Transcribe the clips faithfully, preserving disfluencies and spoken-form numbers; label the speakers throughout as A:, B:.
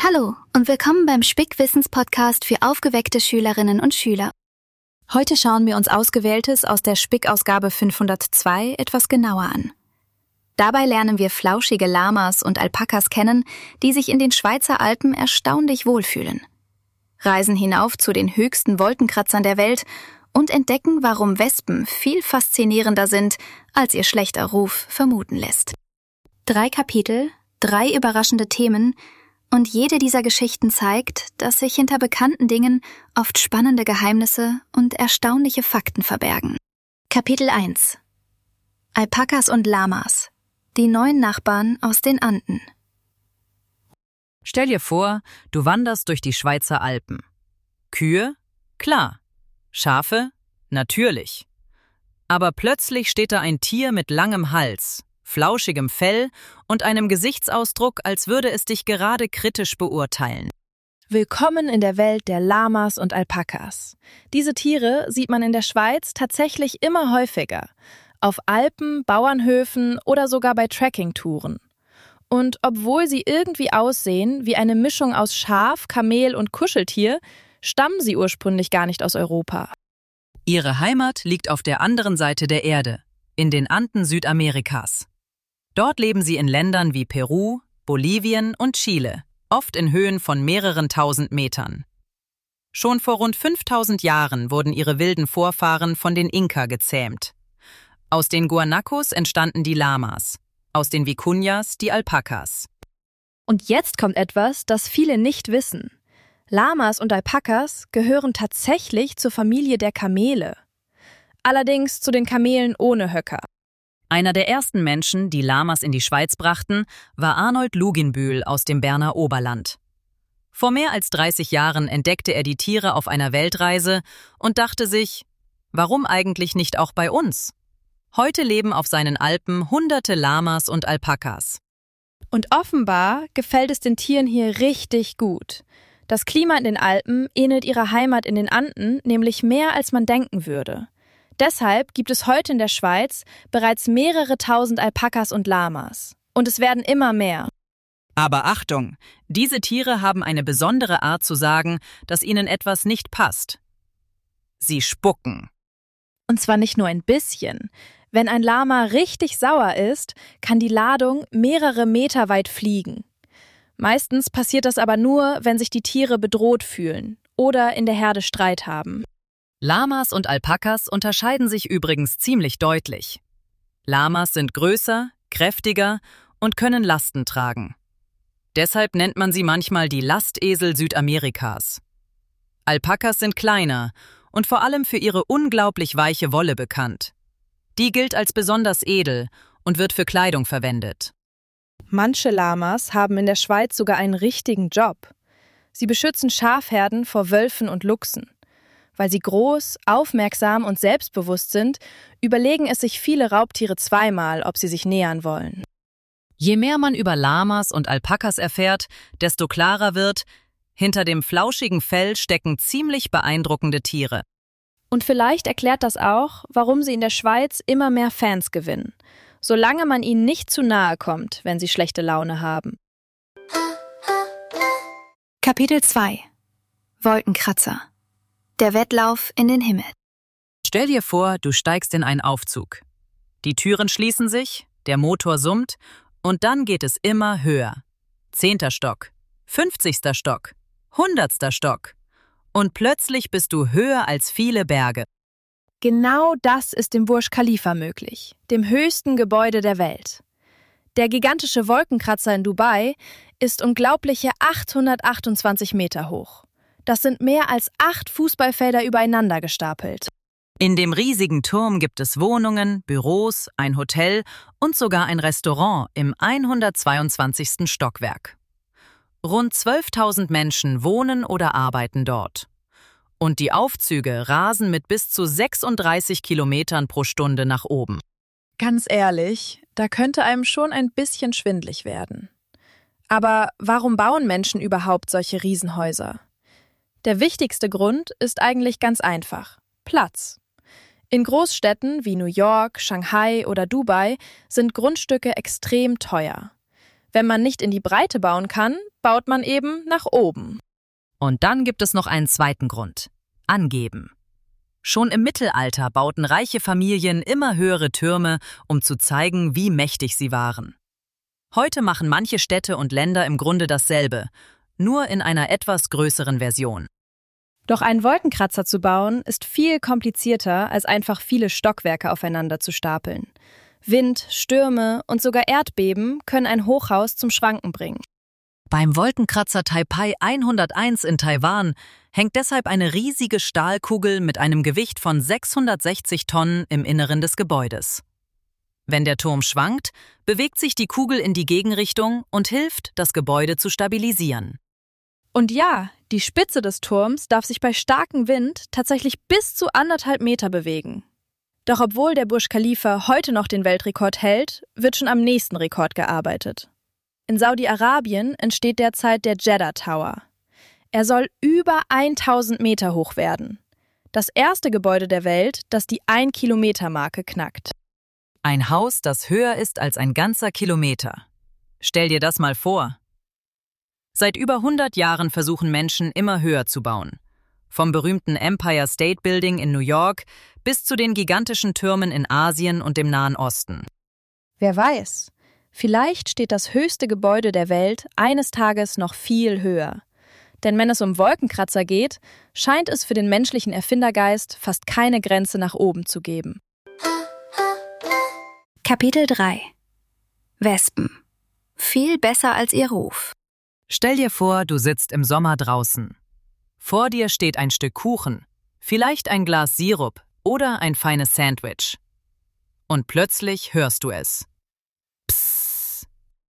A: Hallo und willkommen beim Spick-Wissens-Podcast für aufgeweckte Schülerinnen und Schüler. Heute schauen wir uns Ausgewähltes aus der Spick-Ausgabe fünfhundertzwei etwas genauer an. Dabei lernen wir flauschige Lamas und Alpakas kennen, die sich in den Schweizer Alpen erstaunlich wohlfühlen. Reisen hinauf zu den höchsten Wolkenkratzern der Welt und entdecken, warum Wespen viel faszinierender sind, als ihr schlechter Ruf vermuten lässt. Drei Kapitel, drei überraschende Themen, und jede dieser Geschichten zeigt, dass sich hinter bekannten Dingen oft spannende Geheimnisse und erstaunliche Fakten verbergen. Kapitel eins: Alpakas und Lamas, die neuen Nachbarn aus den Anden.
B: Stell dir vor, du wanderst durch die Schweizer Alpen. Kühe? Klar. Schafe? Natürlich. Aber plötzlich steht da ein Tier mit langem Hals, flauschigem Fell und einem Gesichtsausdruck, als würde es dich gerade kritisch beurteilen.
C: Willkommen in der Welt der Lamas und Alpakas. Diese Tiere sieht man in der Schweiz tatsächlich immer häufiger. Auf Alpen, Bauernhöfen oder sogar bei Trekkingtouren. Und obwohl sie irgendwie aussehen wie eine Mischung aus Schaf, Kamel und Kuscheltier, stammen sie ursprünglich gar nicht aus Europa.
B: Ihre Heimat liegt auf der anderen Seite der Erde, in den Anden Südamerikas. Dort leben sie in Ländern wie Peru, Bolivien und Chile, oft in Höhen von mehreren tausend Metern. Schon vor rund fünftausend Jahren wurden ihre wilden Vorfahren von den Inka gezähmt. Aus den Guanacos entstanden die Lamas, aus den Vicuñas die Alpakas.
C: Und jetzt kommt etwas, das viele nicht wissen. Lamas und Alpakas gehören tatsächlich zur Familie der Kamele. Allerdings zu den Kamelen ohne Höcker.
B: Einer der ersten Menschen, die Lamas in die Schweiz brachten, war Arnold Luginbühl aus dem Berner Oberland. Vor mehr als dreißig Jahren entdeckte er die Tiere auf einer Weltreise und dachte sich, warum eigentlich nicht auch bei uns? Heute leben auf seinen Alpen hunderte Lamas und Alpakas.
C: Und offenbar gefällt es den Tieren hier richtig gut. Das Klima in den Alpen ähnelt ihrer Heimat in den Anden nämlich mehr, als man denken würde. Deshalb gibt es heute in der Schweiz bereits mehrere tausend Alpakas und Lamas. Und es werden immer mehr.
B: Aber Achtung, diese Tiere haben eine besondere Art zu sagen, dass ihnen etwas nicht passt. Sie spucken.
C: Und zwar nicht nur ein bisschen. Wenn ein Lama richtig sauer ist, kann die Ladung mehrere Meter weit fliegen. Meistens passiert das aber nur, wenn sich die Tiere bedroht fühlen oder in der Herde Streit haben.
B: Lamas und Alpakas unterscheiden sich übrigens ziemlich deutlich. Lamas sind größer, kräftiger und können Lasten tragen. Deshalb nennt man sie manchmal die Lastesel Südamerikas. Alpakas sind kleiner und vor allem für ihre unglaublich weiche Wolle bekannt. Die gilt als besonders edel und wird für Kleidung verwendet.
C: Manche Lamas haben in der Schweiz sogar einen richtigen Job. Sie beschützen Schafherden vor Wölfen und Luchsen. Weil sie groß, aufmerksam und selbstbewusst sind, überlegen es sich viele Raubtiere zweimal, ob sie sich nähern wollen.
B: Je mehr man über Lamas und Alpakas erfährt, desto klarer wird, hinter dem flauschigen Fell stecken ziemlich beeindruckende Tiere.
C: Und vielleicht erklärt das auch, warum sie in der Schweiz immer mehr Fans gewinnen, solange man ihnen nicht zu nahe kommt, wenn sie schlechte Laune haben.
A: Kapitel zwei: Wolkenkratzer. Der Wettlauf in den Himmel.
B: Stell dir vor, du steigst in einen Aufzug. Die Türen schließen sich, der Motor summt und dann geht es immer höher. Zehnter Stock, fünfzigster Stock, hundertster Stock. Und plötzlich bist du höher als viele Berge.
C: Genau das ist im Burj Khalifa möglich, dem höchsten Gebäude der Welt. Der gigantische Wolkenkratzer in Dubai ist unglaubliche achthundertachtundzwanzig Meter hoch. Das sind mehr als acht Fußballfelder übereinander gestapelt.
B: In dem riesigen Turm gibt es Wohnungen, Büros, ein Hotel und sogar ein Restaurant im hundertzweiundzwanzigsten Stockwerk. Rund zwölftausend Menschen wohnen oder arbeiten dort. Und die Aufzüge rasen mit bis zu sechsunddreißig Kilometern pro Stunde nach oben.
C: Ganz ehrlich, da könnte einem schon ein bisschen schwindlig werden. Aber warum bauen Menschen überhaupt solche Riesenhäuser? Der wichtigste Grund ist eigentlich ganz einfach: Platz. In Großstädten wie New York, Shanghai oder Dubai sind Grundstücke extrem teuer. Wenn man nicht in die Breite bauen kann, baut man eben nach oben.
B: Und dann gibt es noch einen zweiten Grund: Angeben. Schon im Mittelalter bauten reiche Familien immer höhere Türme, um zu zeigen, wie mächtig sie waren. Heute machen manche Städte und Länder im Grunde dasselbe, nur in einer etwas größeren Version.
C: Doch einen Wolkenkratzer zu bauen, ist viel komplizierter, als einfach viele Stockwerke aufeinander zu stapeln. Wind, Stürme und sogar Erdbeben können ein Hochhaus zum Schwanken bringen.
B: Beim Wolkenkratzer Taipei hunderteins in Taiwan hängt deshalb eine riesige Stahlkugel mit einem Gewicht von sechshundertsechzig Tonnen im Inneren des Gebäudes. Wenn der Turm schwankt, bewegt sich die Kugel in die Gegenrichtung und hilft, das Gebäude zu stabilisieren.
C: Und ja, die Spitze des Turms darf sich bei starkem Wind tatsächlich bis zu anderthalb Meter bewegen. Doch obwohl der Burj Khalifa heute noch den Weltrekord hält, wird schon am nächsten Rekord gearbeitet. In Saudi-Arabien entsteht derzeit der Jeddah Tower. Er soll über tausend Meter hoch werden. Das erste Gebäude der Welt, das die ein-Kilometer-Marke knackt.
B: Ein Haus, das höher ist als ein ganzer Kilometer. Stell dir das mal vor. Seit über hundert Jahren versuchen Menschen, immer höher zu bauen. Vom berühmten Empire State Building in New York bis zu den gigantischen Türmen in Asien und dem Nahen Osten.
C: Wer weiß, vielleicht steht das höchste Gebäude der Welt eines Tages noch viel höher. Denn wenn es um Wolkenkratzer geht, scheint es für den menschlichen Erfindergeist fast keine Grenze nach oben zu geben.
A: Kapitel drei. Wespen. Viel besser als ihr Ruf.
B: Stell dir vor, du sitzt im Sommer draußen. Vor dir steht ein Stück Kuchen, vielleicht ein Glas Sirup oder ein feines Sandwich. Und plötzlich hörst du es. Psst.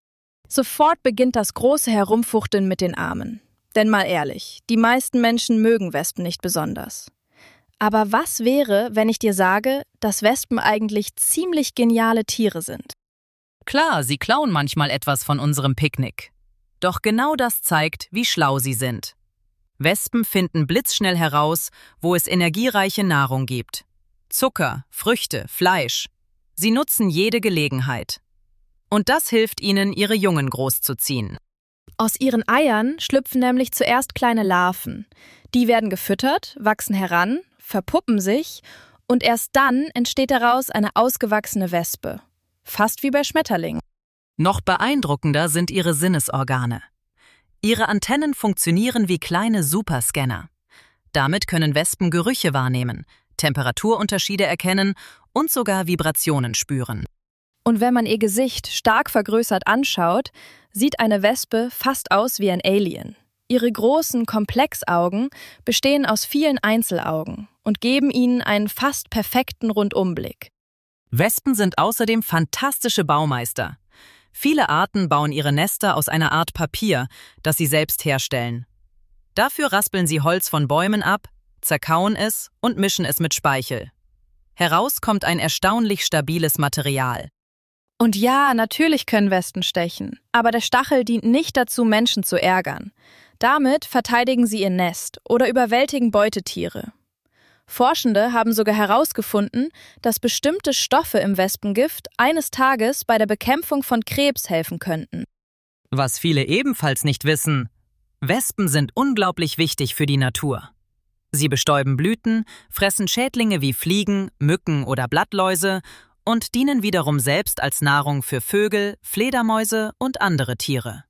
C: Sofort beginnt das große Herumfuchteln mit den Armen. Denn mal ehrlich, die meisten Menschen mögen Wespen nicht besonders. Aber was wäre, wenn ich dir sage, dass Wespen eigentlich ziemlich geniale Tiere sind?
B: Klar, sie klauen manchmal etwas von unserem Picknick. Doch genau das zeigt, wie schlau sie sind. Wespen finden blitzschnell heraus, wo es energiereiche Nahrung gibt. Zucker, Früchte, Fleisch. Sie nutzen jede Gelegenheit. Und das hilft ihnen, ihre Jungen großzuziehen.
C: Aus ihren Eiern schlüpfen nämlich zuerst kleine Larven. Die werden gefüttert, wachsen heran, verpuppen sich und erst dann entsteht daraus eine ausgewachsene Wespe. Fast wie bei Schmetterlingen.
B: Noch beeindruckender sind ihre Sinnesorgane. Ihre Antennen funktionieren wie kleine Superscanner. Damit können Wespen Gerüche wahrnehmen, Temperaturunterschiede erkennen und sogar Vibrationen spüren.
C: Und wenn man ihr Gesicht stark vergrößert anschaut, sieht eine Wespe fast aus wie ein Alien. Ihre großen Komplexaugen bestehen aus vielen Einzelaugen und geben ihnen einen fast perfekten Rundumblick.
B: Wespen sind außerdem fantastische Baumeister. Viele Arten bauen ihre Nester aus einer Art Papier, das sie selbst herstellen. Dafür raspeln sie Holz von Bäumen ab, zerkauen es und mischen es mit Speichel. Heraus kommt ein erstaunlich stabiles Material.
C: Und ja, natürlich können Wespen stechen, aber der Stachel dient nicht dazu, Menschen zu ärgern. Damit verteidigen sie ihr Nest oder überwältigen Beutetiere. Forschende haben sogar herausgefunden, dass bestimmte Stoffe im Wespengift eines Tages bei der Bekämpfung von Krebs helfen könnten.
B: Was viele ebenfalls nicht wissen: Wespen sind unglaublich wichtig für die Natur. Sie bestäuben Blüten, fressen Schädlinge wie Fliegen, Mücken oder Blattläuse und dienen wiederum selbst als Nahrung für Vögel, Fledermäuse und andere Tiere.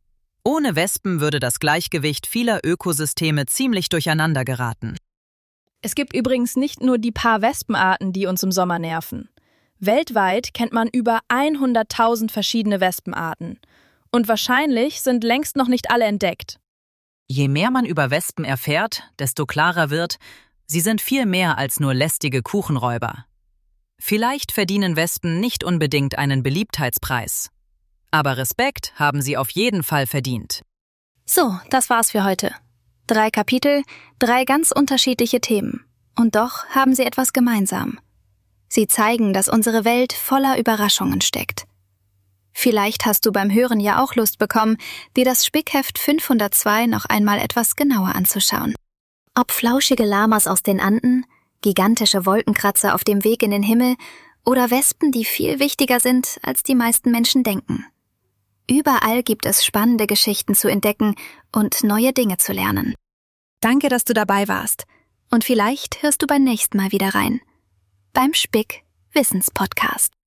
B: Ohne Wespen würde das Gleichgewicht vieler Ökosysteme ziemlich durcheinander geraten.
C: Es gibt übrigens nicht nur die paar Wespenarten, die uns im Sommer nerven. Weltweit kennt man über hunderttausend verschiedene Wespenarten. Und wahrscheinlich sind längst noch nicht alle entdeckt.
B: Je mehr man über Wespen erfährt, desto klarer wird, sie sind viel mehr als nur lästige Kuchenräuber. Vielleicht verdienen Wespen nicht unbedingt einen Beliebtheitspreis. Aber Respekt haben sie auf jeden Fall verdient.
A: So, das war's für heute. Drei Kapitel, drei ganz unterschiedliche Themen. Und doch haben sie etwas gemeinsam. Sie zeigen, dass unsere Welt voller Überraschungen steckt. Vielleicht hast du beim Hören ja auch Lust bekommen, dir das Spickheft fünfhundertzwei noch einmal etwas genauer anzuschauen. Ob flauschige Lamas aus den Anden, gigantische Wolkenkratzer auf dem Weg in den Himmel oder Wespen, die viel wichtiger sind, als die meisten Menschen denken. Überall gibt es spannende Geschichten zu entdecken und neue Dinge zu lernen. Danke, dass du dabei warst. Und vielleicht hörst du beim nächsten Mal wieder rein. Beim Spick Wissenspodcast.